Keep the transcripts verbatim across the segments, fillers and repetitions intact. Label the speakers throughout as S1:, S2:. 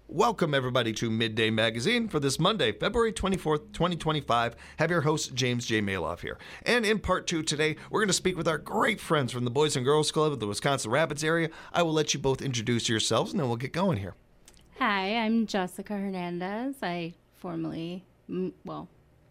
S1: Welcome, everybody, to Midday Magazine for this Monday, February twenty-fourth, twenty twenty-five. Have your host, James J. Maloff here. And in part two today, we're going to speak with our great friends from the Boys and Girls Club of the Wisconsin Rapids area. I will let you both introduce yourselves, and then we'll get going here.
S2: Hi, I'm Jessica Hernandez. I formerly, well,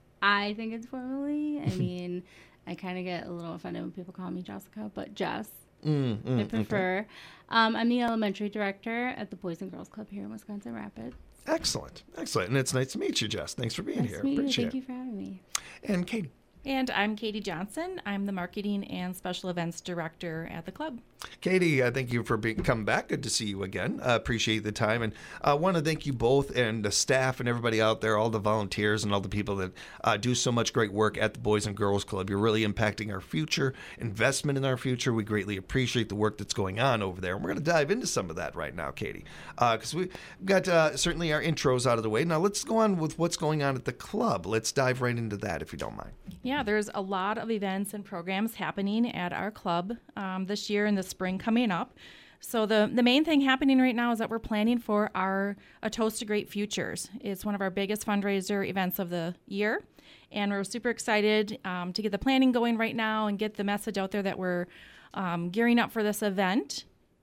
S2: I think it's formerly. I mean, I kind of get a little offended when people call me Jessica, but Jess. Mm, mm, I prefer. Okay. Um, I'm the elementary director at the Boys and Girls Club here in Wisconsin Rapids.
S1: Excellent. Excellent. And it's nice to meet you, Jess. Thanks for being
S2: nice
S1: here.
S2: To meet
S1: Appreciate
S2: you. Thank
S1: it.
S2: you for having me.
S1: And Katie.
S3: And I'm Katie Johnson. I'm the Marketing and Special Events Director at the club.
S1: Katie, uh, thank you for being, coming back. Good to see you again. Uh, appreciate the time. And I uh, want to thank you both and the staff and everybody out there, all the volunteers and all the people that uh, do so much great work at the Boys and Girls Club. You're really impacting our future, investment in our future. We greatly appreciate the work that's going on over there. And we're going to dive into some of that right now, Katie, because uh, we've got uh, certainly our intros out of the way. Now let's go on with what's going on at the club. Let's dive right into that, if you don't mind.
S3: Yeah, there's a lot of events and programs happening at our club um, this year and the spring coming up. So the, the main thing happening right now is that we're planning for our A Toast to Great Futures. It's one of our biggest fundraiser events of the year, and we're super excited um, to get the planning going right now and get the message out there that we're um, gearing up for this event.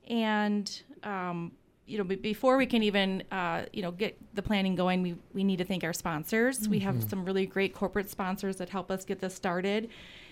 S3: And um, you know, b- before we can even uh, you know get the planning going, we we need to thank our sponsors. Mm-hmm. We have some really great corporate sponsors that help us get this started,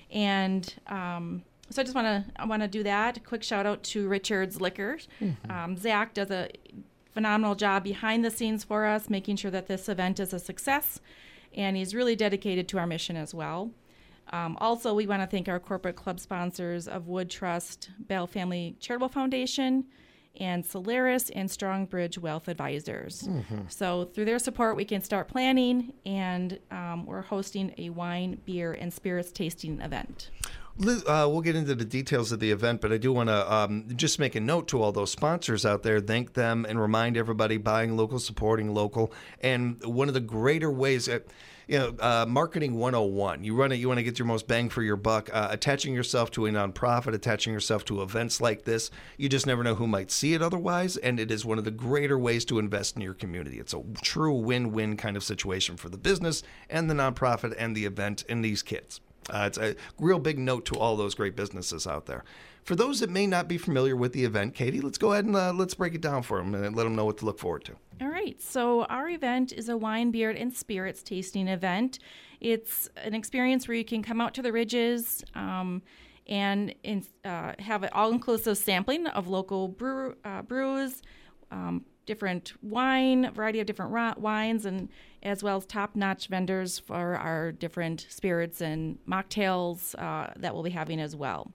S3: and um, so I just want to I want to do that. A quick shout out to Richard's Liquor. Mm-hmm. Um, Zach does a phenomenal job behind the scenes for us, making sure that this event is a success, and he's really dedicated to our mission as well. Um, also, we want to thank our corporate club sponsors of Wood Trust, Bell Family Charitable Foundation, and Solaris and Strongbridge Wealth Advisors. Mm-hmm. So through their support, we can start planning, and um, we're hosting a wine, beer, and spirits tasting event.
S1: Uh, we'll get into the details of the event, but I do want to um, just make a note to all those sponsors out there, thank them, and remind everybody buying local, supporting local. And one of the greater ways that, you know, uh, marketing one oh one, you run it, you want to get your most bang for your buck, uh, attaching yourself to a nonprofit, attaching yourself to events like this. You just never know who might see it otherwise, and it is one of the greater ways to invest in your community. It's a true win-win kind of situation for the business and the nonprofit and the event and these kids. Uh, it's a real big note to all those great businesses out there. For those that may not be familiar with the event, Katie, let's go ahead and uh, let's break it down for them and let them know what to look forward to.
S3: All right. So our event is a wine, beer, and spirits tasting event. It's an experience where you can come out to the Ridges um, and in, uh, have an all-inclusive sampling of local brew, uh, brews, um, different wine, a variety of different ro- wines, and as well as top-notch vendors for our different spirits and mocktails uh, that we'll be having as well.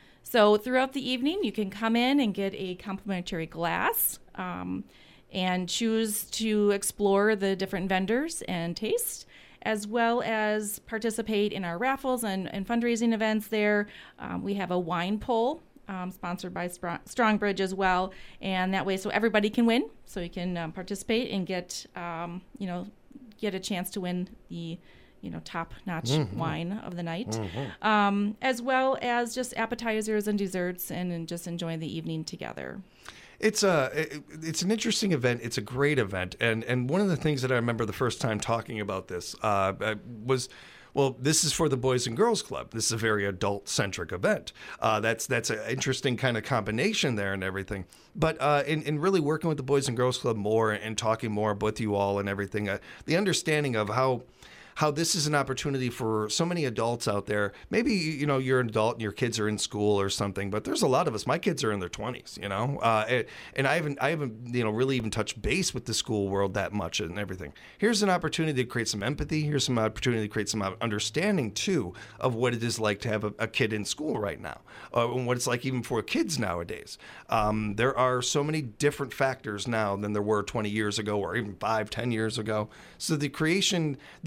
S3: So throughout the evening, you can come in and get a complimentary glass um, and choose to explore the different vendors and taste, as well as participate in our raffles and, and fundraising events there. Um, we have a wine pull Um, sponsored by Strong- Strongbridge as well, and that way so everybody can win, so you can um, participate and get um, you know get a chance to win the you know top-notch mm-hmm. wine of the night, mm-hmm. um, as well as just appetizers and desserts, and, and just enjoying the evening together.
S1: It's a it's an interesting event. It's a great event, and and one of the things that I remember the first time talking about this uh, was. Well, this is for the Boys and Girls Club. This is a very adult-centric event. Uh, that's that's an interesting kind of combination there and everything. But uh, in, in really working with the Boys and Girls Club more and talking more with you all and everything, uh, the understanding of how how this is an opportunity for so many adults out there. Maybe, you know, you're an adult and your kids are in school or something, but there's a lot of us. My kids are in their twenties, you know, uh, and, and I haven't, I haven't, you know, really even touched base with the school world that much and everything. Here's an opportunity to create some empathy. Here's some opportunity to create some understanding, too, of what it is like to have a, a kid in school right now, uh, and what it's like even for kids nowadays. Um, there are so many different factors now than there were twenty years ago or even five, ten years ago. So the creation, this the opportunity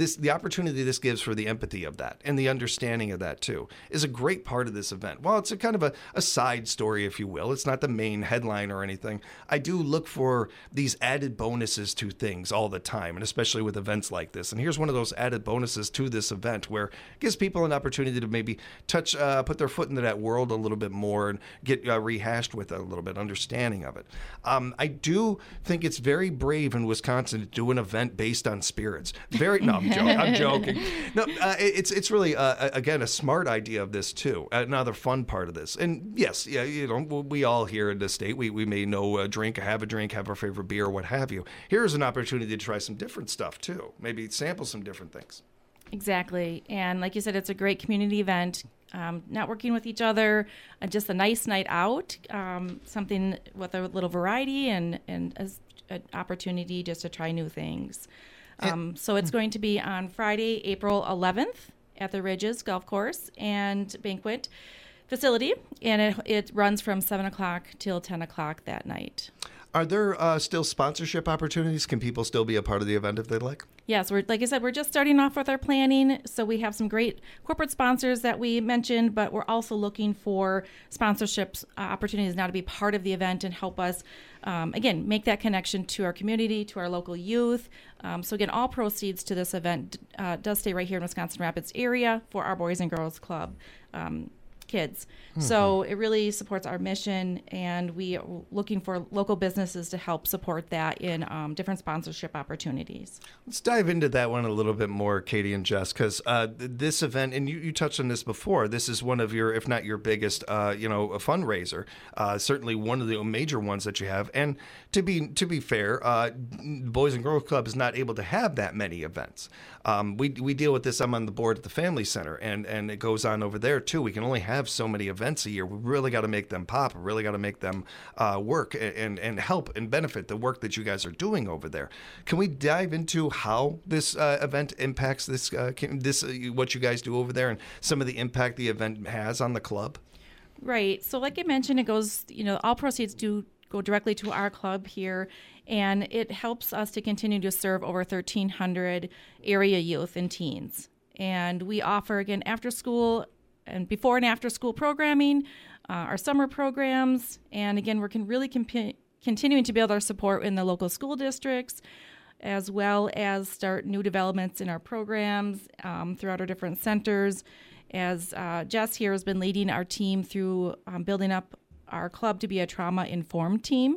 S1: opportunity this gives for the empathy of that and the understanding of that too is a great part of this event. While it's a kind of a, a side story, if you will, it's not the main headline or anything, I do look for these added bonuses to things all the time, and especially with events like this. And here's one of those added bonuses to this event where it gives people an opportunity to maybe touch, uh, put their foot into that world a little bit more and get uh, rehashed with a little bit understanding of it. Um, I do think it's very brave in Wisconsin to do an event based on spirits. Very no, I'm joking. I'm joking. No, uh, it's it's really uh, again a smart idea of this too. Another fun part of this. And yes, yeah, you know, we all here in the state we we may know a drink, have a drink, have our favorite beer, what have you. Here's an opportunity to try some different stuff too. Maybe sample some different things.
S3: Exactly. And like you said, it's a great community event. Um, networking with each other, uh, just a nice night out, um, something with a little variety and, and as an opportunity just to try new things. Um, so it's going to be on Friday, April eleventh at the Ridges Golf Course and Banquet Facility, and it, it runs from seven o'clock till ten o'clock that night.
S1: Are there uh, still sponsorship opportunities? Can people still be a part of the event if they'd like?
S3: Yes, we're like I said, we're just starting off with our planning. So we have some great corporate sponsors that we mentioned, but we're also looking for sponsorship uh, opportunities now to be part of the event and help us, um, again, make that connection to our community, to our local youth. Um, so again, all proceeds to this event uh, does stay right here in Wisconsin Rapids area for our Boys and Girls Club um, kids. Mm-hmm. So it really supports our mission, and we are looking for local businesses to help support that in um, different sponsorship opportunities.
S1: Let's dive into that one a little bit more, Katie and Jess, because uh, this event, and you, you touched on this before, this is one of your, if not your biggest, uh, you know, a fundraiser. Uh, certainly one of the major ones that you have. And to be to be fair, uh, Boys and Girls Club is not able to have that many events. Um, we we deal with this. I'm on the board at the Family Center, and, and it goes on over there too. We can only have so many events a year. We really got to make them pop. We really got to make them uh, work and, and help and benefit the work that you guys are doing over there. Can we dive into how this uh, event impacts this, uh, this uh, what you guys do over there and some of the impact the event has on the club?
S3: Right. So like I mentioned, it goes, you know, all proceeds do go directly to our club here, and it helps us to continue to serve over thirteen hundred area youth and teens. And we offer, again, after school and before and after school programming, uh, our summer programs, and again, we're can really comp- continuing to build our support in the local school districts, as well as start new developments in our programs um, throughout our different centers. As uh, Jess here has been leading our team through um, building up our club to be a trauma-informed team.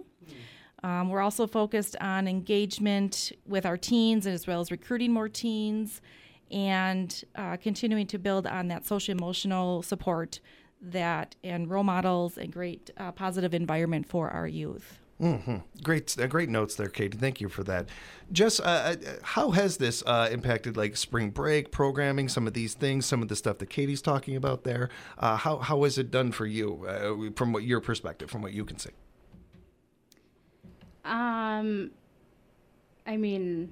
S3: Um, we're also focused on engagement with our teens as well as recruiting more teens and uh, continuing to build on that social-emotional support that and role models and great uh, positive environment for our youth.
S1: Mm-hmm. Great, uh, great notes there, Katie. Thank you for that. Jess, uh, how has this uh, impacted like spring break programming, some of these things, some of the stuff that Katie's talking about there? Uh, how how is it done for you uh, from what your perspective, from what you can see?
S2: Um, I mean,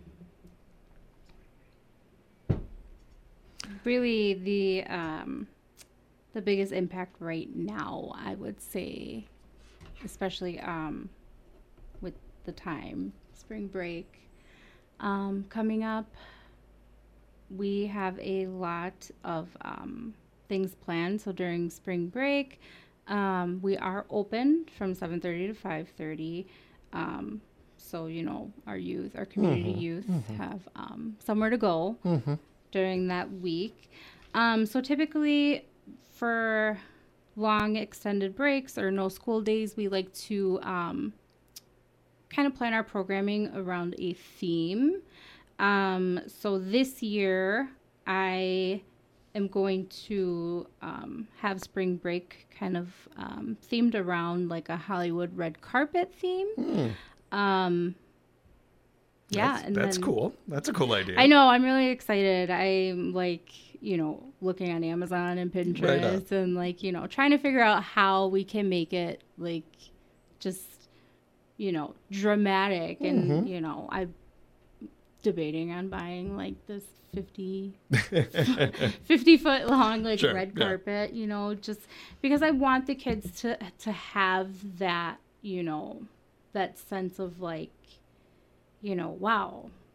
S2: really the um, the biggest impact right now, I would say, especially um. with the time, spring break um, coming up, we have a lot of um, things planned. So during spring break, um, we are open from seven thirty to five thirty. Um, so, you know, our youth, our community mm-hmm. youth mm-hmm. have um, somewhere to go mm-hmm. during that week. Um, so typically for long extended breaks or no school days, we like to um, kind of plan our programming around a theme. Um, so this year I am going to um, have spring break kind of um, themed around like a Hollywood red carpet theme. Mm. Um, yeah.
S1: That's,
S2: and
S1: that's
S2: then,
S1: cool. That's a cool idea.
S2: I know. I'm really excited. I'm like, you know, looking on Amazon and Pinterest right and like, you know, trying to figure out how we can make it like just, you know, dramatic. And, mm-hmm. you know, I'm debating on buying like this fifty, fifty foot long, like sure, red carpet, yeah. you know, just because I want the kids to, to have that, you know, that sense of like, you know, wow,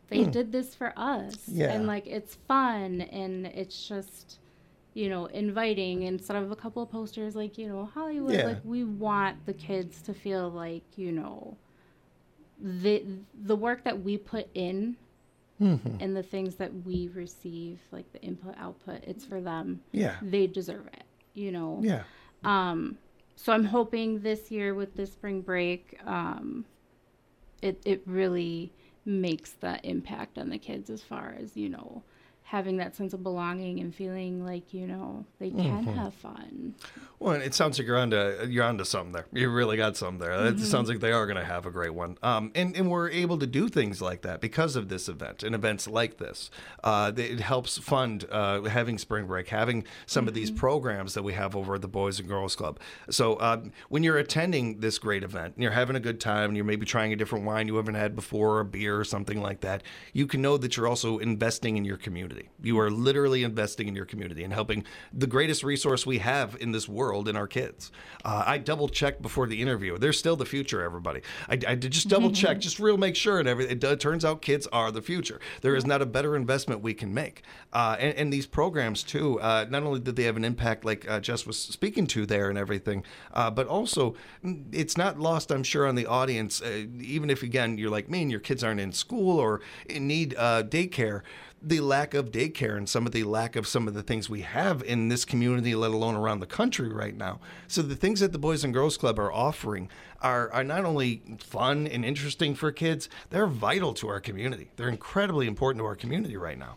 S2: they hmm. did this for us.
S1: Yeah.
S2: And like, it's fun and it's just, you know, inviting instead of a couple of posters like, you know, Hollywood.
S1: Yeah.
S2: Like, we want the kids to feel like, you know, the the work that we put in mm-hmm. and the things that we receive, like the input, output, it's for them.
S1: Yeah.
S2: They deserve it, you know.
S1: Yeah.
S2: Um, so I'm hoping this year with this spring break, um, it, it really makes that impact on the kids as far as, you know, having that sense of belonging and feeling like, you know, they can mm-hmm. have fun.
S1: Well, it sounds like you're onto you're onto something there. You really got something there. Mm-hmm. It sounds like they are going to have a great one. Um, and and we're able to do things like that because of this event and events like this. Uh, it helps fund uh, having spring break, having some mm-hmm. of these programs that we have over at the Boys and Girls Club. So uh, when you're attending this great event and you're having a good time and you're maybe trying a different wine you haven't had before, a beer or something like that, you can know that you're also investing in your community. You are literally investing in your community and helping the greatest resource we have in this world in our kids. Uh, I double checked before the interview. They're still the future, everybody. I, I did just double check, just real make sure, and everything. It, it turns out kids are the future. There is not a better investment we can make. Uh, and, and these programs too, uh, not only did they have an impact like uh, Jess was speaking to there and everything, uh, but also it's not lost, I'm sure, on the audience, uh, even if, again, you're like me and your kids aren't in school or in need uh, daycare, the lack of daycare and some of the lack of some of the things we have in this community, let alone around the country right now. So the things that the Boys and Girls Club are offering are, are not only fun and interesting for kids, they're vital to our community. They're incredibly important to our community right now.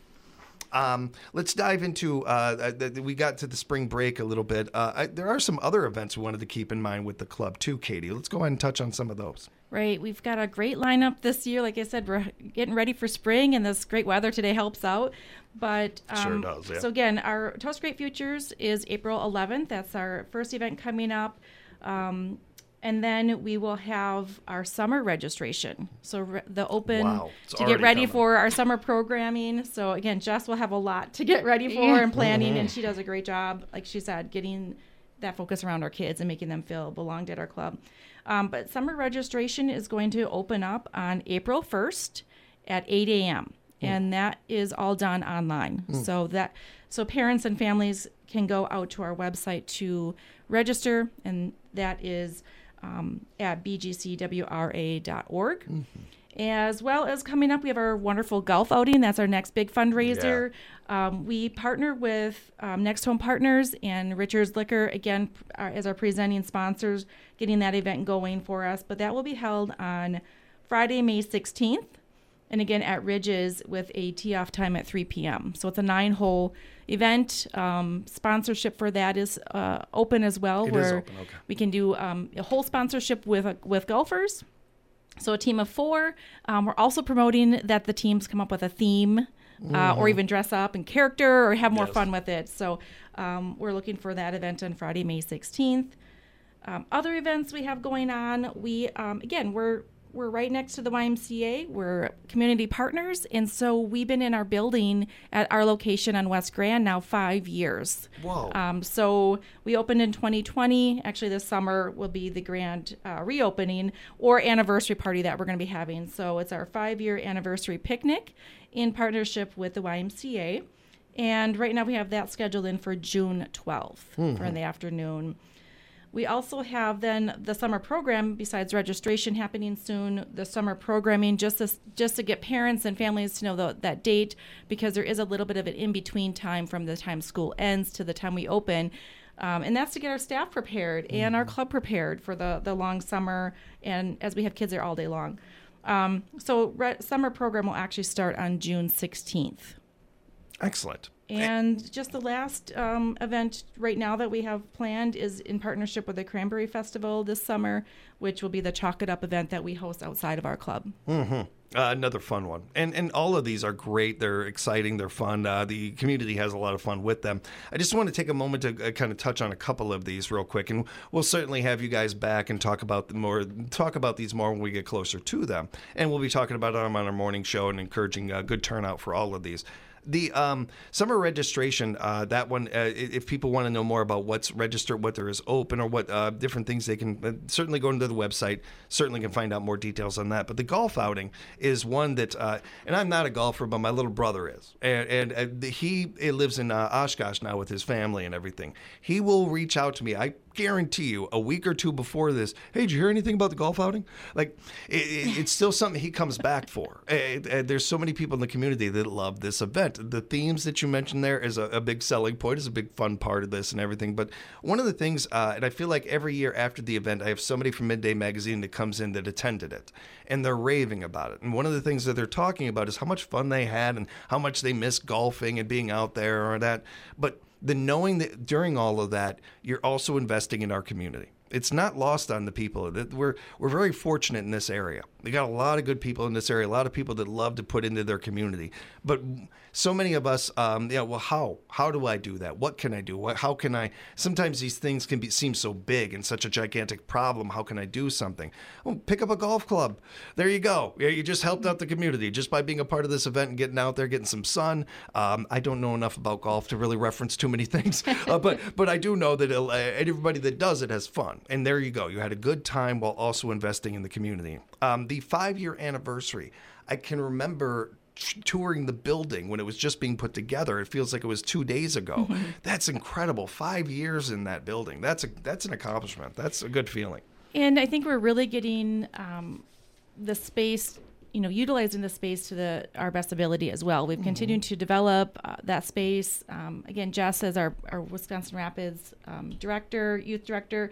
S1: Um, let's dive into, uh, uh, we got to the spring break a little bit. Uh, I, there are some other events we wanted to keep in mind with the club too, Katie. Let's go ahead and touch on some of those.
S3: Right. We've got a great lineup this year. Like I said, we're getting ready for spring, and this great weather today helps out. But um,
S1: sure does, yeah.
S3: So again, our Toast Great Futures is April eleventh. That's our first event coming up. Um, and then we will have our summer registration. So re- the open
S1: wow,
S3: to get ready
S1: coming.
S3: for our summer programming. So again, Jess will have a lot to get ready for and planning, mm-hmm. and she does a great job, like she said, getting that focus around our kids and making them feel belonged at our club. Um, but summer registration is going to open up on April first at eight a.m. Mm. and that is all done online. Mm. So that so parents and families can go out to our website to register, and that is um, at b g c w r a dot org. Mm-hmm. As well as coming up, we have our wonderful golf outing. That's our next big fundraiser. Yeah. Um, we partner with um, Next Home Partners and Richard's Liquor, again, uh, as our presenting sponsors, getting that event going for us. But that will be held on Friday, May sixteenth, and again at Ridges with a tee-off time at three p.m. So it's a nine-hole event. Um, sponsorship for that is uh, open as well.
S1: It
S3: where
S1: is open, okay.
S3: We can do um, a whole sponsorship with uh, with golfers. So a team of four. Um, we're also promoting that the teams come up with a theme uh, mm-hmm. or even dress up in character or have more yes. fun with it. So um, we're looking for that event on Friday, May sixteenth. Um, other events we have going on, we, um, again, we're we're right next to the Y M C A. We're community partners, and so we've been in our building at our location on West Grand now five years.
S1: Whoa.
S3: Um, so we opened in twenty twenty. Actually, this summer will be the grand uh, reopening or anniversary party that we're going to be having. So it's our five-year anniversary picnic in partnership with the Y M C A. And right now we have that scheduled in for June twelfth mm-hmm. for in the afternoon. We also have then the summer program, besides registration happening soon, the summer programming, just to, just to get parents and families to know the, that date, because there is a little bit of an in-between time from the time school ends to the time we open. Um, and that's to get our staff prepared mm-hmm. and our club prepared for the, the long summer, and as we have kids there all day long. Um, so re- summer program will actually start on June sixteenth.
S1: Excellent.
S3: And just the last um, event right now that we have planned is in partnership with the Cranberry Festival this summer, which will be the Chalk It Up event that we host outside of our club.
S1: Mm-hmm. Uh, another fun one. And and all of these are great. They're exciting. They're fun. Uh, the community has a lot of fun with them. I just want to take a moment to uh, kind of touch on a couple of these real quick. And we'll certainly have you guys back and talk about them more, talk about these more when we get closer to them. And we'll be talking about them on our morning show and encouraging a good turnout for all of these. The um, summer registration, uh, that one, uh, if people want to know more about what's registered, what there is open, or what uh, different things they can, uh, certainly go into the website, certainly can find out more details on that. But the golf outing is one that, uh, and I'm not a golfer, but my little brother is. And, and uh, the, he lives in uh, Oshkosh now with his family and everything. He will reach out to me. I guarantee you, a week or two before this, hey, did you hear anything about the golf outing? Like, it, it, it's still something he comes back for. And, and there's so many people in the community that love this event. The themes that you mentioned there is a, a big selling point, is a big fun part of this and everything. But one of the things, uh, and I feel like every year after the event, I have somebody from Midday Magazine that comes in that attended it, and they're raving about it. And one of the things that they're talking about is how much fun they had and how much they miss golfing and being out there or that. But the knowing that during all of that, you're also investing in our community. It's not lost on the people. We're we're very fortunate in this area. We got a lot of good people in this area, a lot of people that love to put into their community. But so many of us, um, yeah, well, how? How do I do that? What can I do? What, how can I? Sometimes these things can be seem so big and such a gigantic problem. How can I do something? Oh, pick up a golf club. There you go. Yeah, you just helped out the community just by being a part of this event and getting out there, getting some sun. Um, I don't know enough about golf to really reference too many things, uh, but but I do know that it'll, uh, everybody that does it has fun. And there you go. You had a good time while also investing in the community. Um, the five-year anniversary, I can remember touring the building when it was just being put together. It feels like it was two days ago. Mm-hmm. That's incredible. Five years in that building. That's a that's an accomplishment. That's a good feeling.
S3: And I think we're really getting um, the space, you know, utilizing the space to the our best ability as well. We've mm-hmm. continued to develop uh, that space. Um, again, Jess, as our, our Wisconsin Rapids um, director, youth director,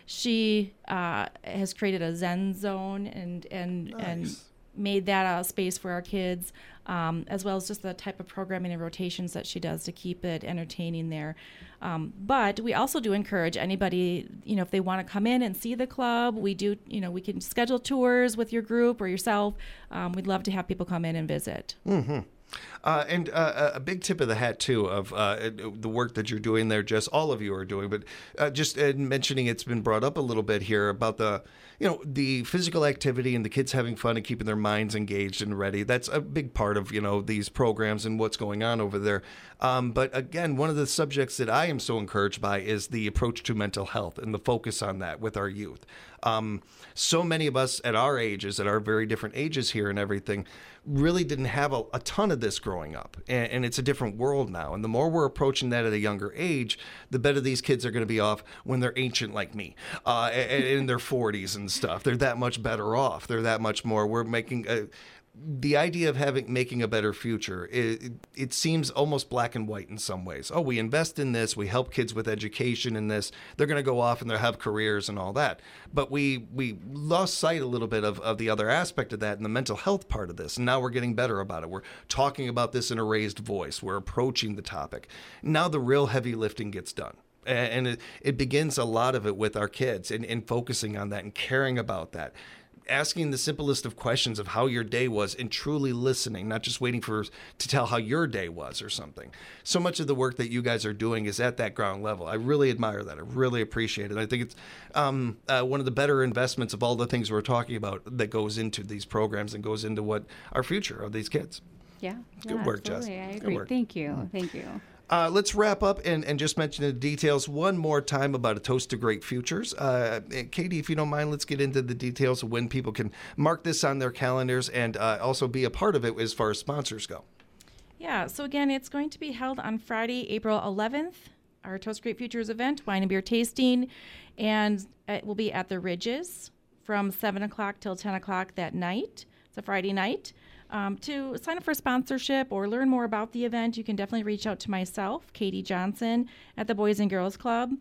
S3: she uh, has created a Zen zone and and nice. and made that a space for our kids, um, as well as just the type of programming and rotations that she does to keep it entertaining there. Um, but we also do encourage anybody, you know, if they want to come in and see the club, we do, you know, we can schedule tours with your group or yourself. Um, we'd love to have people come in and visit.
S1: Mm-hmm. Uh, and uh, a big tip of the hat, too, of uh, the work that you're doing there, Jess, all of you are doing. But uh, just uh, mentioning, it's been brought up a little bit here about the, you know, the physical activity and the kids having fun and keeping their minds engaged and ready. That's a big part of, you know, these programs and what's going on over there. Um, but again, one of the subjects that I am so encouraged by is the approach to mental health and the focus on that with our youth. Um, so many of us at our ages, at our very different ages here and everything, really didn't have a, a ton of this growing up. And, and it's a different world now. And the more we're approaching that at a younger age, the better these kids are going to be off when they're ancient like me, uh, and, in their forties and stuff. They're that much better off. They're that much more. We're making a, the idea of having making a better future, it, it seems almost black and white in some ways. Oh, we invest in this. We help kids with education in this. They're going to go off and they'll have careers and all that. But we we lost sight a little bit of, of the other aspect of that and the mental health part of this. And now we're getting better about it. We're talking about this in a raised voice. We're approaching the topic. Now the real heavy lifting gets done. And it, it begins a lot of it with our kids and, and focusing on that and caring about that. Asking the simplest of questions of how your day was and truly listening, not just waiting for to tell how your day was or something. So much of the work that you guys are doing is at that ground level. I really admire that. I really appreciate it. I think it's um, uh, one of the better investments of all the things we're talking about that goes into these programs and goes into what our future of these kids.
S2: Yeah.
S1: Good
S2: yeah,
S1: work,
S2: absolutely.
S1: Jess.
S2: I
S1: Good
S2: agree.
S1: work.
S2: Thank you. Thank you.
S1: Uh, let's wrap up and, and just mention the details one more time about A Toast to Great Futures. Uh, Katie, if you don't mind, let's get into the details of when people can mark this on their calendars and uh, also be a part of it as far as sponsors go.
S3: Yeah, so again, it's going to be held on Friday, April eleventh, our Toast to Great Futures event, wine and beer tasting, and it will be at the Ridges from seven o'clock till ten o'clock that night. It's a Friday night. Um, to sign up for sponsorship or learn more about the event, you can definitely reach out to myself, Katie Johnson, at the Boys and Girls Club.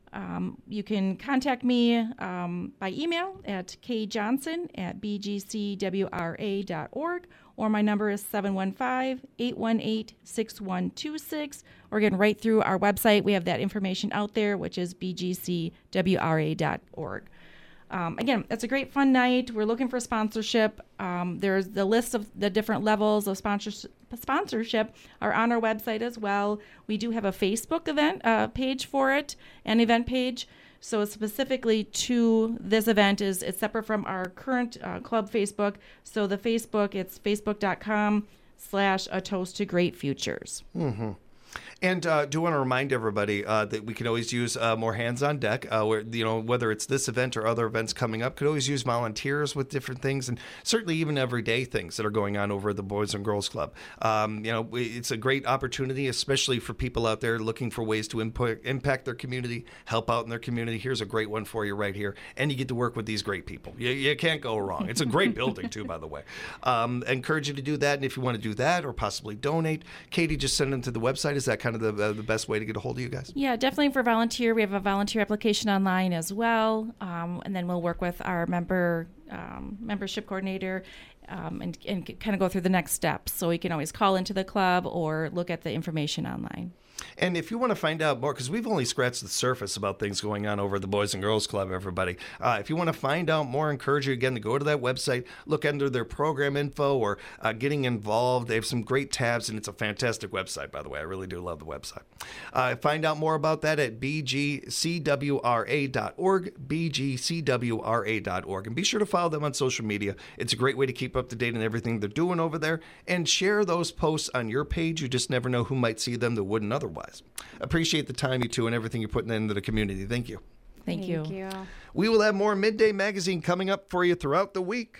S3: Um, you can contact me um, by email at kjohnson at b g c w r a dot org, or my number is seven one five, eight one eight, six one two six, or again, right through our website, we have that information out there, which is b g c w r a dot org. Um, again, it's a great fun night. We're looking for sponsorship. Um, there's the list of the different levels of sponsorship sponsorship are on our website as well. We do have a Facebook event uh, page for it, an event page. So specifically to this event is it's separate from our current uh, club Facebook. So the Facebook, it's facebook dot com slash a toast to great futures.
S1: Mm-hmm. And uh, do want to remind everybody uh, that we can always use uh, more hands on deck. Uh, where you know whether it's this event or other events coming up, could always use volunteers with different things, and certainly even everyday things that are going on over at the Boys and Girls Club. Um, you know, it's a great opportunity, especially for people out there looking for ways to input, impact their community, help out in their community. Here's a great one for you right here, and you get to work with these great people. You, you can't go wrong. It's a great building too, by the way. Um, I encourage you to do that, and if you want to do that or possibly donate, Katie, just send them to the website. Is that kind of the uh, the best way to get a hold of you guys?
S3: Yeah, definitely for volunteer. We have a volunteer application online as well, um, and then we'll work with our member um, membership coordinator um, and, and kind of go through the next steps. So you can always call into the club or look at the information online.
S1: And if you want to find out more, because we've only scratched the surface about things going on over at the Boys and Girls Club, everybody. Uh, if you want to find out more, I encourage you again to go to that website, look under their program info or uh, getting involved. They have some great tabs, and it's a fantastic website, by the way. I really do love the website. Uh, find out more about that at b g c w r a dot org, b g c w r a dot org. And be sure to follow them on social media. It's a great way to keep up to date on everything they're doing over there, and share those posts on your page. You just never know who might see them that wouldn't otherwise. Appreciate the time, you two, and everything you're putting into the community. Thank you.
S3: Thank,
S2: Thank
S3: you.
S2: you.
S1: We will have more Midday Magazine coming up for you throughout the week.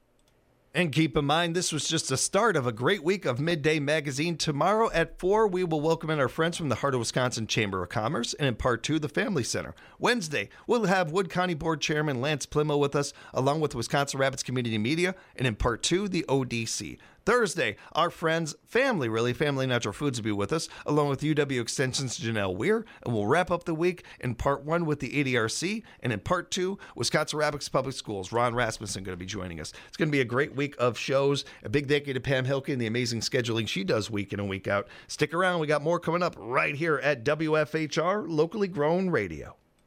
S1: And keep in mind, this was just the start of a great week of Midday Magazine. Tomorrow at four, we will welcome in our friends from the Heart of Wisconsin Chamber of Commerce, and in part two, the Family Center. Wednesday, we'll have Wood County Board Chairman Lance Plimo with us, along with Wisconsin Rapids Community Media, and in part two, the O D C. Thursday, our friends, family, really, Family Natural Foods will be with us, along with U W Extension's Janelle Weir, and we'll wrap up the week in part one with the A D R C, and in part two, Wisconsin Rapids Public Schools. Ron Rasmussen going to be joining us. It's going to be a great week of shows. A big thank you to Pam Hilke and the amazing scheduling she does week in and week out. Stick around. We got more coming up right here at W F H R, locally grown radio.